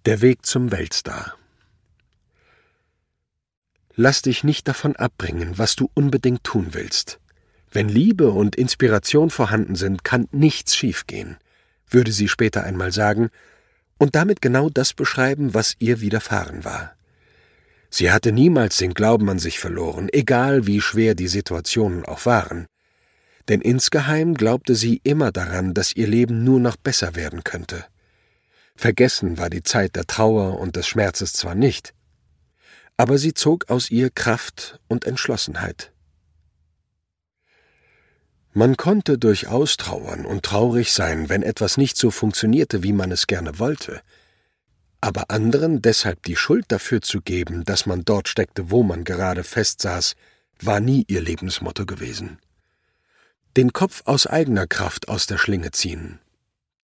Der Weg zum Weltstar. Lass dich nicht davon abbringen, was du unbedingt tun willst. Wenn Liebe und Inspiration vorhanden sind, kann nichts schiefgehen, würde sie später einmal sagen und damit genau das beschreiben, was ihr widerfahren war. Sie hatte niemals den Glauben an sich verloren, egal wie schwer die Situationen auch waren. Denn insgeheim glaubte sie immer daran, dass ihr Leben nur noch besser werden könnte. Vergessen war die Zeit der Trauer und des Schmerzes zwar nicht, aber sie zog aus ihr Kraft und Entschlossenheit. Man konnte durchaus trauern und traurig sein, wenn etwas nicht so funktionierte, wie man es gerne wollte. Aber anderen deshalb die Schuld dafür zu geben, dass man dort steckte, wo man gerade festsaß, war nie ihr Lebensmotto gewesen. Den Kopf aus eigener Kraft aus der Schlinge ziehen,